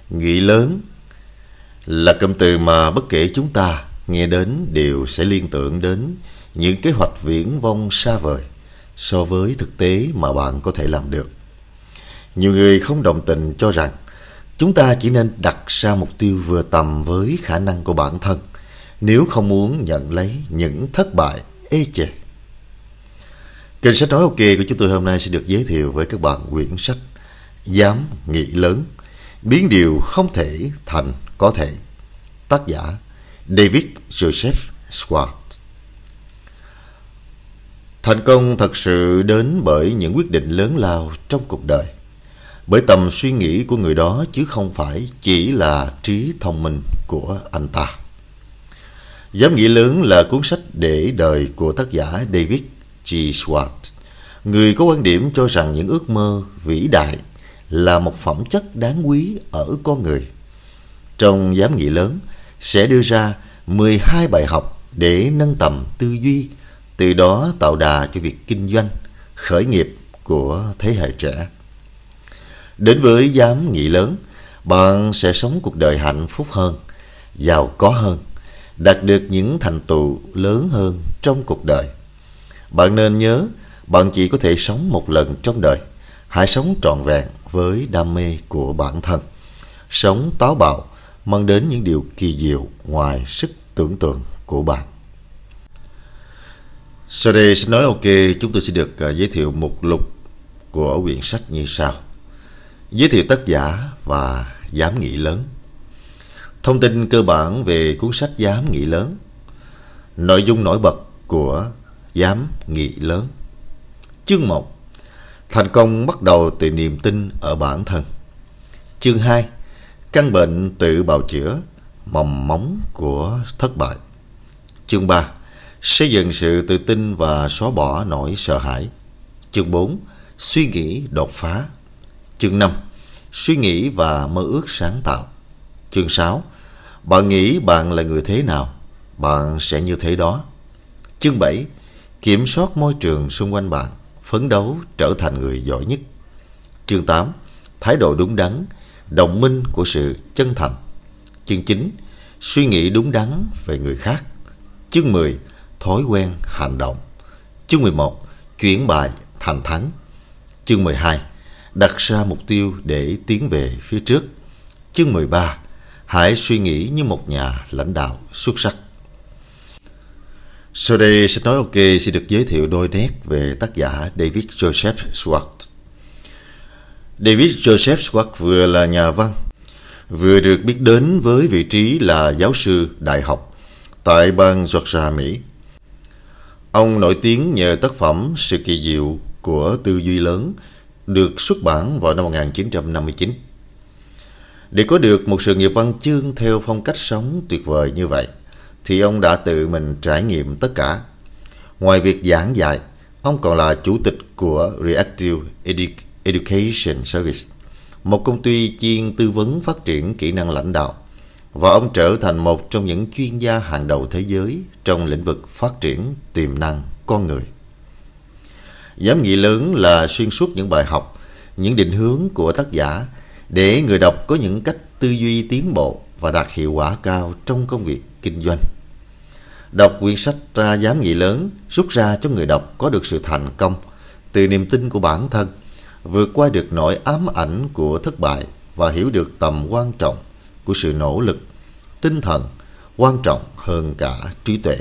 Nghị lớn là cụm từ mà bất kể chúng ta nghe đến đều sẽ liên tưởng đến những kế hoạch viển vông xa vời so với thực tế mà bạn có thể làm được. Nhiều người không đồng tình cho rằng chúng ta chỉ nên đặt ra mục tiêu vừa tầm với khả năng của bản thân nếu không muốn nhận lấy những thất bại ê chề. Kênh Sách Nói OK của chúng tôi hôm nay sẽ được giới thiệu với các bạn quyển sách Dám Nghĩ Lớn, biến điều không thể thành có thể, tác giả David Joseph Schwartz. Thành công thật sự đến bởi những quyết định lớn lao trong cuộc đời, bởi tầm suy nghĩ của người đó chứ không phải chỉ là trí thông minh của anh ta. Dám Nghĩ Lớn là cuốn sách để đời của tác giả David G. Schwartz, người có quan điểm cho rằng những ước mơ vĩ đại là một phẩm chất đáng quý ở con người. Trong Dám Nghĩ Lớn sẽ đưa ra 12 bài học để nâng tầm tư duy, từ đó tạo đà cho việc kinh doanh, khởi nghiệp của thế hệ trẻ. Đến với Dám Nghĩ Lớn, bạn sẽ sống cuộc đời hạnh phúc hơn, giàu có hơn, đạt được những thành tựu lớn hơn trong cuộc đời. Bạn nên nhớ, bạn chỉ có thể sống một lần trong đời. Hãy sống trọn vẹn với đam mê của bản thân. Sống táo bạo, mang đến những điều kỳ diệu ngoài sức tưởng tượng của bạn. Sau đây Sách Nói OK, chúng tôi sẽ được giới thiệu mục lục của quyển sách như sau. Giới thiệu tác giả và Dám Nghĩ Lớn. Thông tin cơ bản về cuốn sách Dám Nghĩ Lớn. Nội dung nổi bật của Dám Nghĩ Lớn. Chương 1. Thành công bắt đầu từ niềm tin ở bản thân. Chương 2. Căn bệnh tự bào chữa, mầm móng của thất bại. Chương 3. Xây dựng sự tự tin và xóa bỏ nỗi sợ hãi. Chương 4. Suy nghĩ đột phá. Chương 5. Suy nghĩ và mơ ước sáng tạo. Chương 6. Bạn nghĩ bạn là người thế nào, bạn sẽ như thế đó. Chương 7. Kiểm soát môi trường xung quanh bạn, phấn đấu trở thành người giỏi nhất. Chương 8. Thái độ đúng đắn, đồng minh của sự chân thành. Chương 9. Suy nghĩ đúng đắn về người khác. Chương 10. Thói quen hành động. Chương 11. Chuyển bại thành thắng. Chương 12. Đặt ra mục tiêu để tiến về phía trước. Chương 13. Hãy suy nghĩ như một nhà lãnh đạo xuất sắc. Sau đây Sách Nói OK sẽ được giới thiệu đôi nét về tác giả David Joseph Schwartz. David Joseph Schwartz vừa là nhà văn, vừa được biết đến với vị trí là giáo sư đại học tại bang Georgia, Mỹ. Ông nổi tiếng nhờ tác phẩm Sự Kỳ Diệu của Tư Duy Lớn được xuất bản vào năm 1959. Để có được một sự nghiệp văn chương theo phong cách sống tuyệt vời như vậy, thì ông đã tự mình trải nghiệm tất cả. Ngoài việc giảng dạy, ông còn là chủ tịch của Reactive Education Service, một công ty chuyên tư vấn phát triển kỹ năng lãnh đạo, và ông trở thành một trong những chuyên gia hàng đầu thế giới trong lĩnh vực phát triển tiềm năng con người. Dám Nghĩ Lớn là xuyên suốt những bài học, những định hướng của tác giả để người đọc có những cách tư duy tiến bộ và đạt hiệu quả cao trong công việc kinh doanh. Đọc quyển sách Dám Nghĩ Lớn rút ra cho người đọc có được sự thành công từ niềm tin của bản thân, vượt qua được nỗi ám ảnh của thất bại và hiểu được tầm quan trọng của sự nỗ lực, tinh thần quan trọng hơn cả trí tuệ.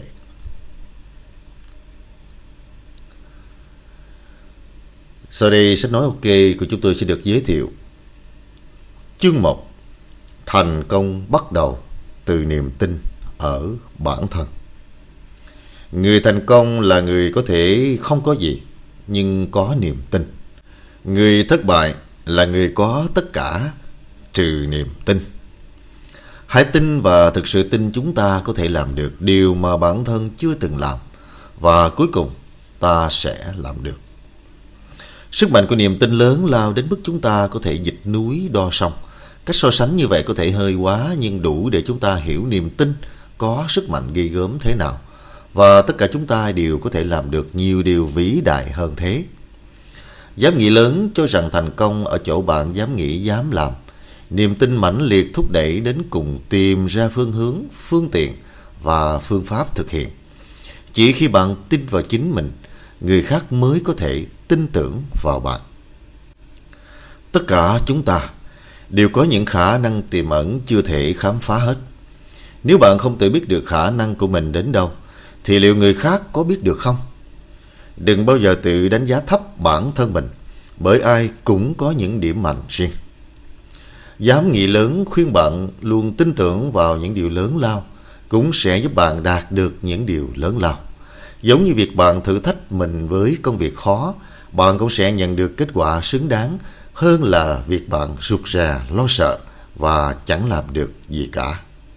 Sau đây Sách Nói OK của chúng tôi sẽ được giới thiệu. Chương 1. Thành công bắt đầu từ niềm tin ở bản thân. Người thành công là người có thể không có gì nhưng có niềm tin. Người thất bại là người có tất cả trừ niềm tin. Hãy tin và thực sự tin chúng ta có thể làm được điều mà bản thân chưa từng làm, và cuối cùng ta sẽ làm được. Sức mạnh của niềm tin lớn lao đến mức chúng ta có thể dịch núi đo sông. Cách so sánh như vậy có thể hơi quá, nhưng đủ để chúng ta hiểu niềm tin có sức mạnh ghê gớm thế nào, và tất cả chúng ta đều có thể làm được nhiều điều vĩ đại hơn thế. Dám Nghĩ Lớn cho rằng thành công ở chỗ bạn dám nghĩ, dám làm. Niềm tin mãnh liệt thúc đẩy đến cùng tìm ra phương hướng, phương tiện và phương pháp thực hiện. Chỉ khi bạn tin vào chính mình, người khác mới có thể tin tưởng vào bạn. Tất cả chúng ta đều có những khả năng tiềm ẩn chưa thể khám phá hết. Nếu bạn không tự biết được khả năng của mình đến đâu, thì liệu người khác có biết được không? Đừng bao giờ tự đánh giá thấp bản thân mình, bởi ai cũng có những điểm mạnh riêng. Giám nghị lớn khuyên bạn luôn tin tưởng vào những điều lớn lao, cũng sẽ giúp bạn đạt được những điều lớn lao. Giống như việc bạn thử thách mình với công việc khó, bạn cũng sẽ nhận được kết quả xứng đáng hơn là việc bạn rụt rè, lo sợ và chẳng làm được gì cả.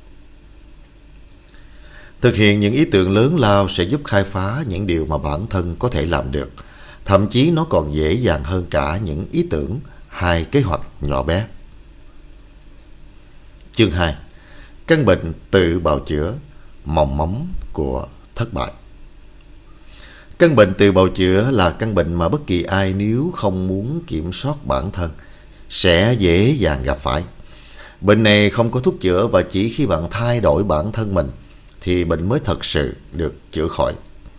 Thực hiện những ý tưởng lớn lao sẽ giúp khai phá những điều mà bản thân có thể làm được. Thậm chí nó còn dễ dàng hơn cả những ý tưởng hay kế hoạch nhỏ bé. Chương 2. Căn bệnh tự bào chữa, mầm móng của thất bại. Căn bệnh tự bào chữa là căn bệnh mà bất kỳ ai nếu không muốn kiểm soát bản thân sẽ dễ dàng gặp phải. Bệnh này không có thuốc chữa, và chỉ khi bạn thay đổi bản thân mình thì bệnh mới thật sự được chữa khỏi.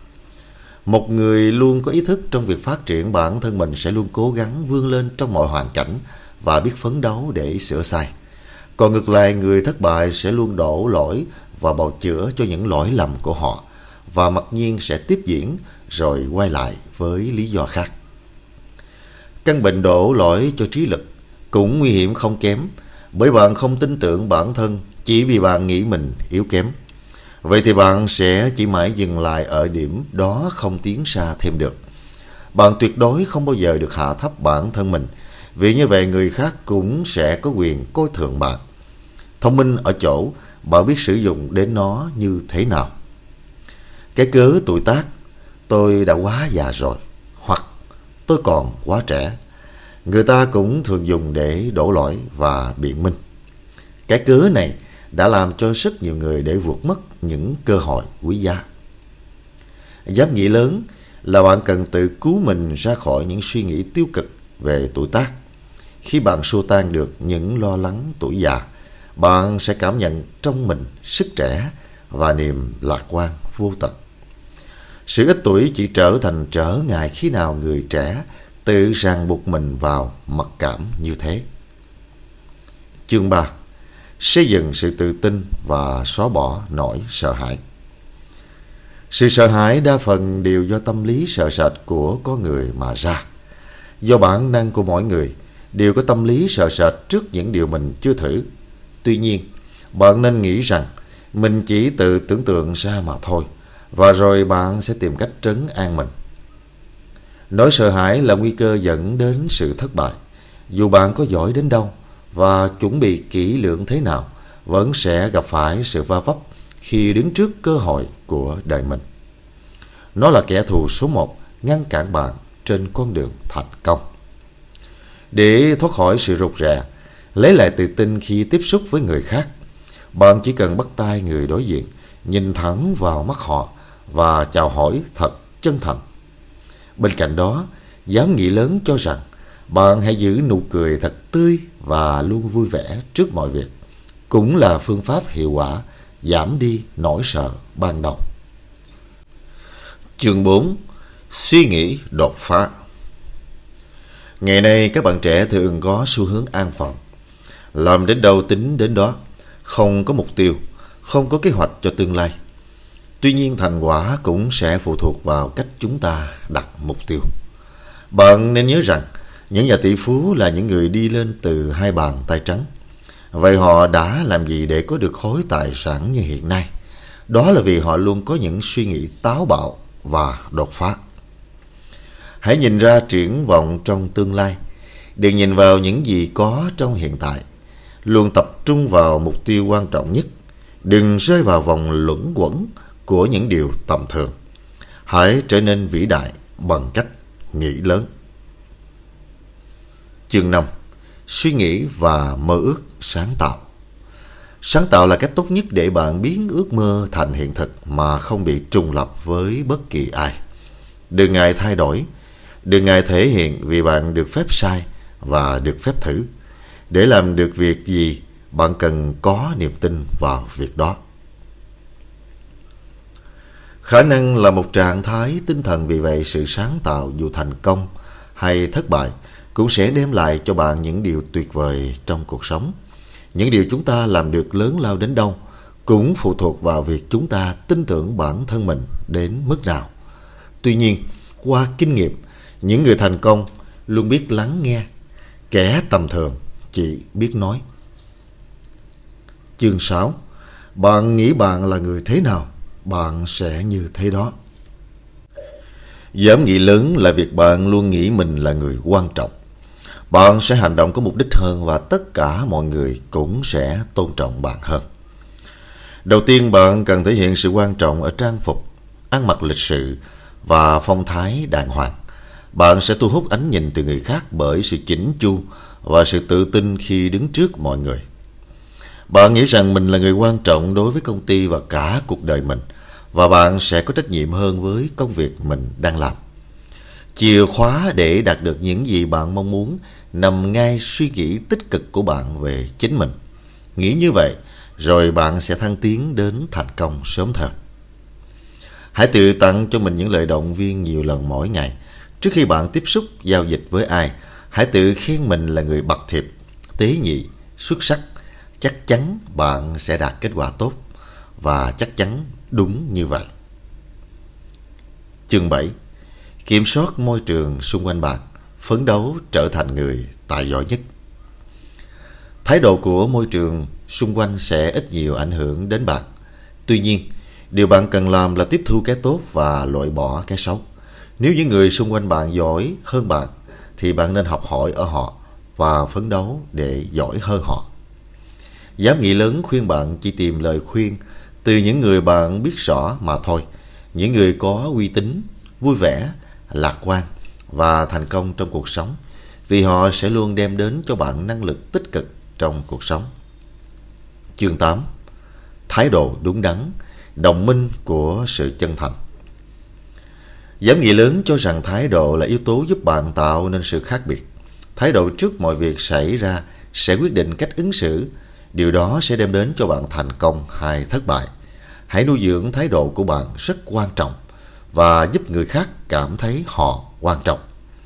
Một người luôn có ý thức trong việc phát triển bản thân mình sẽ luôn cố gắng vươn lên trong mọi hoàn cảnh và biết phấn đấu để sửa sai. Còn ngược lại, người thất bại sẽ luôn đổ lỗi và bào chữa cho những lỗi lầm của họ, và mặc nhiên sẽ tiếp diễn rồi quay lại với lý do khác. Căn bệnh đổ lỗi cho trí lực cũng nguy hiểm không kém, bởi bạn không tin tưởng bản thân chỉ vì bạn nghĩ mình yếu kém. Vậy thì bạn sẽ chỉ mãi dừng lại ở điểm đó, không tiến xa thêm được. Bạn tuyệt đối không bao giờ được hạ thấp bản thân mình, vì như vậy người khác cũng sẽ có quyền coi thường bạn. Thông minh ở chỗ bạn biết sử dụng đến nó như thế nào. Cái cớ tuổi tác "tôi đã quá già rồi" hoặc "tôi còn quá trẻ", người ta cũng thường dùng để đổ lỗi và biện minh. Cái cớ này đã làm cho rất nhiều người để vụt mất những cơ hội quý giá. Giám nghị lớn là bạn cần tự cứu mình ra khỏi những suy nghĩ tiêu cực về tuổi tác. Khi bạn xua tan được những lo lắng tuổi già, bạn sẽ cảm nhận trong mình sức trẻ và niềm lạc quan vô tận. Sự ít tuổi chỉ trở thành trở ngại khi nào người trẻ tự ràng buộc mình vào mặc cảm như thế. Chương 3. Xây dựng sự tự tin và xóa bỏ nỗi sợ hãi. Sự sợ hãi đa phần đều do tâm lý sợ sệt của con người mà ra. Do bản năng của mỗi người đều có tâm lý sợ sệt trước những điều mình chưa thử. Tuy nhiên, bạn nên nghĩ rằng mình chỉ tự tưởng tượng ra mà thôi, và rồi bạn sẽ tìm cách trấn an mình. Nỗi sợ hãi là nguy cơ dẫn đến sự thất bại. Dù bạn có giỏi đến đâu và chuẩn bị kỹ lưỡng thế nào, vẫn sẽ gặp phải sự va vấp khi đứng trước cơ hội của đời mình. Nó là kẻ thù số 1 ngăn cản bạn trên con đường thành công. Để thoát khỏi sự rụt rè, lấy lại tự tin khi tiếp xúc với người khác, bạn chỉ cần bắt tay người đối diện, nhìn thẳng vào mắt họ và chào hỏi thật chân thành. Bên cạnh đó, giám nghị lớn cho rằng bạn hãy giữ nụ cười thật tươi và luôn vui vẻ trước mọi việc, cũng là phương pháp hiệu quả giảm đi nỗi sợ ban đầu. Chương 4. Suy nghĩ đột phá. Ngày nay các bạn trẻ thường có xu hướng an phận, làm đến đâu tính đến đó, không có mục tiêu, không có kế hoạch cho tương lai. Tuy nhiên thành quả cũng sẽ phụ thuộc vào cách chúng ta đặt mục tiêu. Bạn nên nhớ rằng những nhà tỷ phú là những người đi lên từ 2 bàn tay trắng. Vậy họ đã làm gì để có được khối tài sản như hiện nay? Đó là vì họ luôn có những suy nghĩ táo bạo và đột phá. Hãy nhìn ra triển vọng trong tương lai, đừng nhìn vào những gì có trong hiện tại. Luôn tập trung vào mục tiêu quan trọng nhất, đừng rơi vào vòng luẩn quẩn của những điều tầm thường. Hãy trở nên vĩ đại bằng cách nghĩ lớn. Chương 5. Suy nghĩ và mơ ước sáng tạo. Sáng tạo là cách tốt nhất để bạn biến ước mơ thành hiện thực mà không bị trùng lặp với bất kỳ ai. Đừng ngại thay đổi, đừng ngại thể hiện, vì bạn được phép sai và được phép thử. Để làm được việc gì, bạn cần có niềm tin vào việc đó. Khả năng là một trạng thái tinh thần, vì vậy sự sáng tạo dù thành công hay thất bại cũng sẽ đem lại cho bạn những điều tuyệt vời trong cuộc sống. Những điều chúng ta làm được lớn lao đến đâu cũng phụ thuộc vào việc chúng ta tin tưởng bản thân mình đến mức nào. Tuy nhiên, qua kinh nghiệm, những người thành công luôn biết lắng nghe, kẻ tầm thường chỉ biết nói. Chương 6. Bạn nghĩ bạn là người thế nào, bạn sẽ như thế đó. Dám nghĩ lớn là việc bạn luôn nghĩ mình là người quan trọng. Bạn sẽ hành động có mục đích hơn và tất cả mọi người cũng sẽ tôn trọng bạn hơn. Đầu tiên, bạn cần thể hiện sự quan trọng ở trang phục, ăn mặc lịch sự và phong thái đàng hoàng. Bạn sẽ thu hút ánh nhìn từ người khác bởi sự chỉnh chu và sự tự tin khi đứng trước mọi người. Bạn nghĩ rằng mình là người quan trọng đối với công ty và cả cuộc đời mình, và bạn sẽ có trách nhiệm hơn với công việc mình đang làm. Chìa khóa để đạt được những gì bạn mong muốn nằm ngay suy nghĩ tích cực của bạn về chính mình. Nghĩ như vậy, rồi bạn sẽ thăng tiến đến thành công sớm thôi. Hãy tự tặng cho mình những lời động viên nhiều lần mỗi ngày. Trước khi bạn tiếp xúc, giao dịch với ai, hãy tự khen mình là người bậc thiệp, tế nhị, xuất sắc. Chắc chắn bạn sẽ đạt kết quả tốt, và chắc chắn đúng như vậy. Chương 7. Kiểm soát môi trường xung quanh bạn, phấn đấu trở thành người tài giỏi nhất. Thái độ của môi trường xung quanh sẽ ít nhiều ảnh hưởng đến bạn. Tuy nhiên, điều bạn cần làm là tiếp thu cái tốt và loại bỏ cái xấu. Nếu những người xung quanh bạn giỏi hơn bạn, thì bạn nên học hỏi ở họ và phấn đấu để giỏi hơn họ. Dám nghĩ lớn khuyên bạn chỉ tìm lời khuyên từ những người bạn biết rõ mà thôi. Những người có uy tín, vui vẻ, lạc quan và thành công trong cuộc sống, vì họ sẽ luôn đem đến cho bạn năng lực tích cực trong cuộc sống. Chương 8. Thái độ đúng đắn, đồng minh của sự chân thành. Dám nghĩ lớn cho rằng thái độ là yếu tố giúp bạn tạo nên sự khác biệt. Thái độ trước mọi việc xảy ra sẽ quyết định cách ứng xử. Điều đó sẽ đem đến cho bạn thành công hay thất bại. Hãy nuôi dưỡng thái độ của bạn rất quan trọng và giúp người khác cảm thấy họ quan trọng.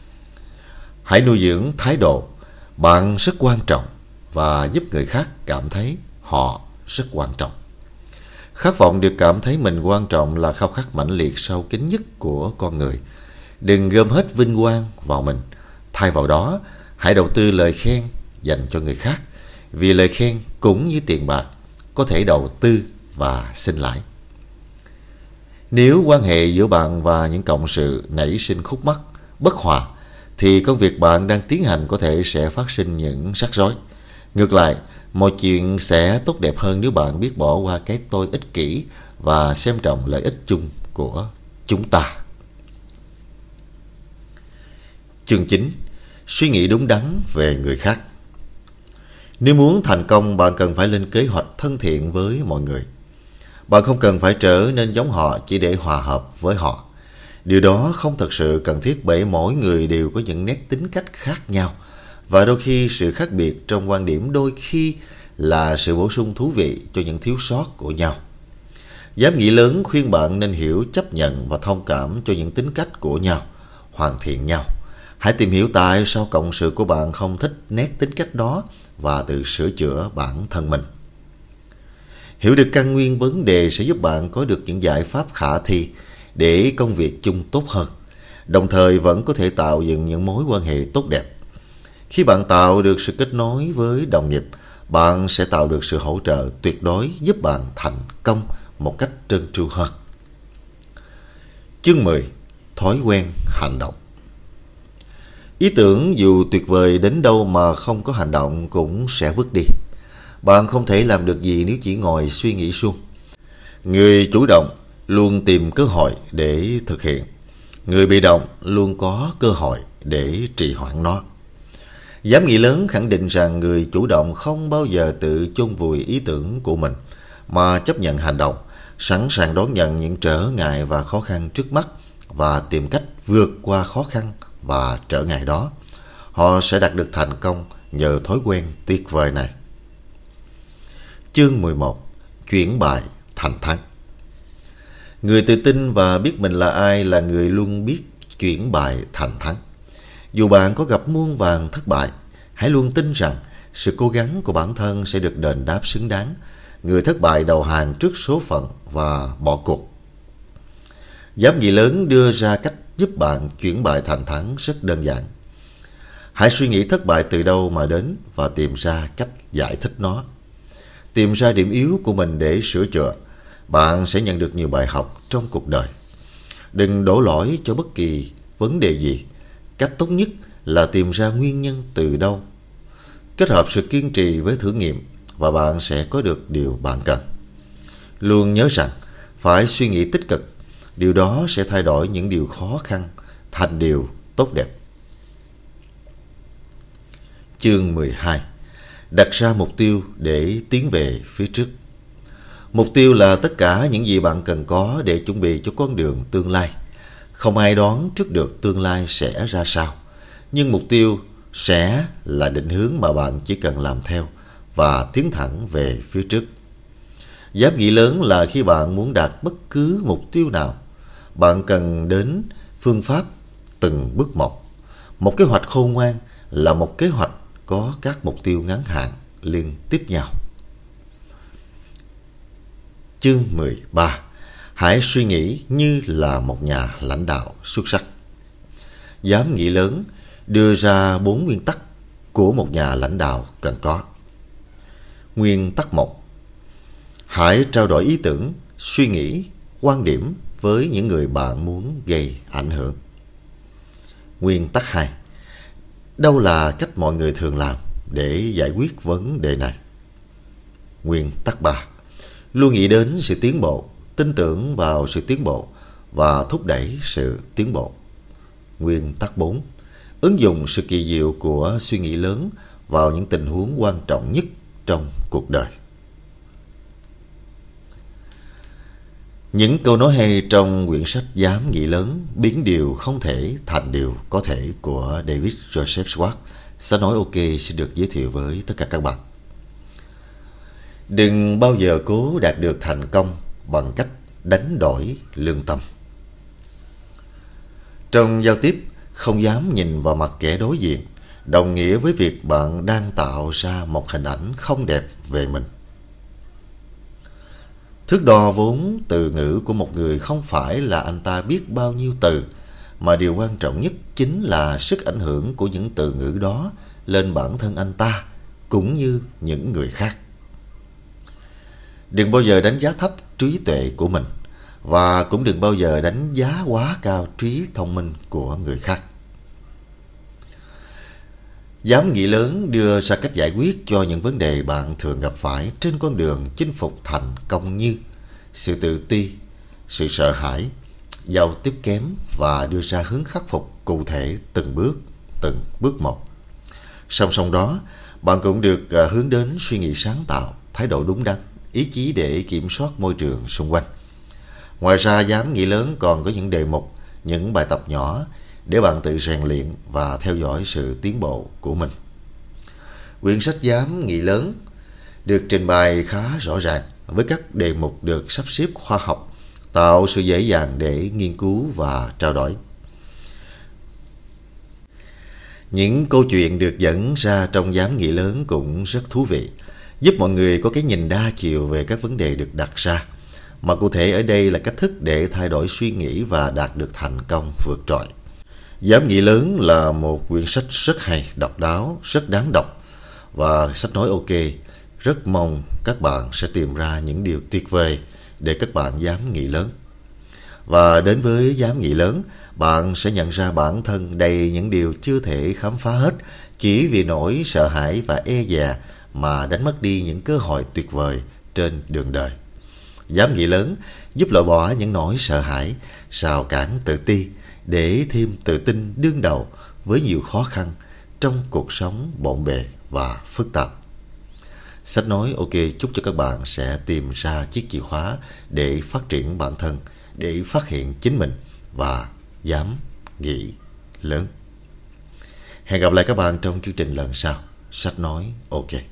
Hãy nuôi dưỡng thái độ bạn rất quan trọng và giúp người khác cảm thấy họ rất quan trọng. Khát vọng được cảm thấy mình quan trọng là khao khát mãnh liệt sâu kín nhất của con người. Đừng gom hết vinh quang vào mình. Thay vào đó, hãy đầu tư lời khen dành cho người khác, vì lời khen cũng như tiền bạc, có thể đầu tư và sinh lãi. Nếu quan hệ giữa bạn và những cộng sự nảy sinh khúc mắc, bất hòa, thì công việc bạn đang tiến hành có thể sẽ phát sinh những rắc rối. Ngược lại, mọi chuyện sẽ tốt đẹp hơn nếu bạn biết bỏ qua cái tôi ích kỷ và xem trọng lợi ích chung của chúng ta. Chương 9. Suy nghĩ đúng đắn về người khác. Nếu muốn thành công, bạn cần phải lên kế hoạch thân thiện với mọi người. Bạn không cần phải trở nên giống họ chỉ để hòa hợp với họ. Điều đó không thật sự cần thiết, bởi mỗi người đều có những nét tính cách khác nhau, và đôi khi sự khác biệt trong quan điểm đôi khi là sự bổ sung thú vị cho những thiếu sót của nhau. Dám nghĩ lớn khuyên bạn nên hiểu, chấp nhận và thông cảm cho những tính cách của nhau, hoàn thiện nhau. Hãy tìm hiểu tại sao cộng sự của bạn không thích nét tính cách đó và tự sửa chữa bản thân mình. Hiểu được căn nguyên vấn đề sẽ giúp bạn có được những giải pháp khả thi để công việc chung tốt hơn, đồng thời vẫn có thể tạo dựng những mối quan hệ tốt đẹp. Khi bạn tạo được sự kết nối với đồng nghiệp, bạn sẽ tạo được sự hỗ trợ tuyệt đối giúp bạn thành công một cách trơn tru hơn. Chương 10. Thói quen hành động. Ý tưởng dù tuyệt vời đến đâu mà không có hành động cũng sẽ vứt đi. Bạn không thể làm được gì nếu chỉ ngồi suy nghĩ suông. Người chủ động luôn tìm cơ hội để thực hiện. Người bị động luôn có cơ hội để trì hoãn nó. Dám nghĩ lớn khẳng định rằng người chủ động không bao giờ tự chôn vùi ý tưởng của mình, mà chấp nhận hành động, sẵn sàng đón nhận những trở ngại và khó khăn trước mắt và tìm cách vượt qua khó khăn và trở ngại đó. Họ sẽ đạt được thành công nhờ thói quen tuyệt vời này. Chương 11. Chuyển bại thành thắng. Người tự tin và biết mình là ai là người luôn biết chuyển bại thành thắng. Dù bạn có gặp muôn vàn thất bại, hãy luôn tin rằng sự cố gắng của bản thân sẽ được đền đáp xứng đáng. Người thất bại đầu hàng trước số phận và bỏ cuộc. Giám nghị lớn đưa ra cách giúp bạn chuyển bại thành thắng rất đơn giản. Hãy suy nghĩ thất bại từ đâu mà đến và tìm ra cách giải thích nó. Tìm ra điểm yếu của mình để sửa chữa. Bạn sẽ nhận được nhiều bài học trong cuộc đời. Đừng đổ lỗi cho bất kỳ vấn đề gì. Cách tốt nhất là tìm ra nguyên nhân từ đâu. Kết hợp sự kiên trì với thử nghiệm và bạn sẽ có được điều bạn cần. Luôn nhớ rằng phải suy nghĩ tích cực. Điều đó sẽ thay đổi những điều khó khăn thành điều tốt đẹp. Chương 12. Đặt ra mục tiêu để tiến về phía trước. Mục tiêu là tất cả những gì bạn cần có để chuẩn bị cho con đường tương lai. Không ai đoán trước được tương lai sẽ ra sao, nhưng mục tiêu sẽ là định hướng mà bạn chỉ cần làm theo và tiến thẳng về phía trước. Giám nghị lớn là khi bạn muốn đạt bất cứ mục tiêu nào, bạn cần đến phương pháp từng bước một. Một kế hoạch khôn ngoan là một kế hoạch có các mục tiêu ngắn hạn liên tiếp nhau. Chương 13. Hãy suy nghĩ như là một nhà lãnh đạo xuất sắc. Giám nghị lớn đưa ra 4 nguyên tắc của một nhà lãnh đạo cần có. Nguyên tắc 1. Hãy trao đổi ý tưởng, suy nghĩ, quan điểm với những người bạn muốn gây ảnh hưởng. Nguyên tắc 2. Đâu là cách mọi người thường làm để giải quyết vấn đề này? Nguyên tắc 3. Luôn nghĩ đến sự tiến bộ, tin tưởng vào sự tiến bộ và thúc đẩy sự tiến bộ. Nguyên tắc 4. Ứng dụng sự kỳ diệu của suy nghĩ lớn vào những tình huống quan trọng nhất trong cuộc đời. Những câu nói hay trong quyển sách Giám nghị lớn biến điều không thể thành điều có thể của David Joseph Schwartz. Sách nói OK sẽ được giới thiệu với tất cả các bạn. Đừng bao giờ cố đạt được thành công bằng cách đánh đổi lương tâm. Trong giao tiếp, không dám nhìn vào mặt kẻ đối diện đồng nghĩa với việc bạn đang tạo ra một hình ảnh không đẹp về mình. Thước đo vốn từ ngữ của một người không phải là anh ta biết bao nhiêu từ, mà điều quan trọng nhất chính là sức ảnh hưởng của những từ ngữ đó lên bản thân anh ta cũng như những người khác. Đừng bao giờ đánh giá thấp trí tuệ của mình, và cũng đừng bao giờ đánh giá quá cao trí thông minh của người khác. Giám nghị lớn đưa ra cách giải quyết cho những vấn đề bạn thường gặp phải trên con đường chinh phục thành công như sự tự ti, sự sợ hãi, giao tiếp kém và đưa ra hướng khắc phục cụ thể từng bước một. Song song đó, bạn cũng được hướng đến suy nghĩ sáng tạo, thái độ đúng đắn, ý chí để kiểm soát môi trường xung quanh. Ngoài ra, giám nghị lớn còn có những đề mục, những bài tập nhỏ để bạn tự rèn luyện và theo dõi sự tiến bộ của mình. Quyển sách Giám nghị lớn được trình bày khá rõ ràng với các đề mục được sắp xếp khoa học, tạo sự dễ dàng để nghiên cứu và trao đổi. Những câu chuyện được dẫn ra trong Giám nghị lớn cũng rất thú vị, giúp mọi người có cái nhìn đa chiều về các vấn đề được đặt ra, mà cụ thể ở đây là cách thức để thay đổi suy nghĩ và đạt được thành công vượt trội. Giám nghị lớn là một quyển sách rất hay, độc đáo, rất đáng đọc, và sách nói OK rất mong các bạn sẽ tìm ra những điều tuyệt vời để các bạn giám nghị lớn. Và đến với giám nghị lớn, bạn sẽ nhận ra bản thân đầy những điều chưa thể khám phá hết chỉ vì nỗi sợ hãi và e dè mà đánh mất đi những cơ hội tuyệt vời trên đường đời. Giám nghị lớn giúp loại bỏ những nỗi sợ hãi, rào cản tự ti để thêm tự tin đương đầu với nhiều khó khăn trong cuộc sống bộn bề và phức tạp. Sách nói OK chúc cho các bạn sẽ tìm ra chiếc chìa khóa để phát triển bản thân, để phát hiện chính mình và dám nghĩ lớn. Hẹn gặp lại các bạn trong chương trình lần sau. Sách nói OK.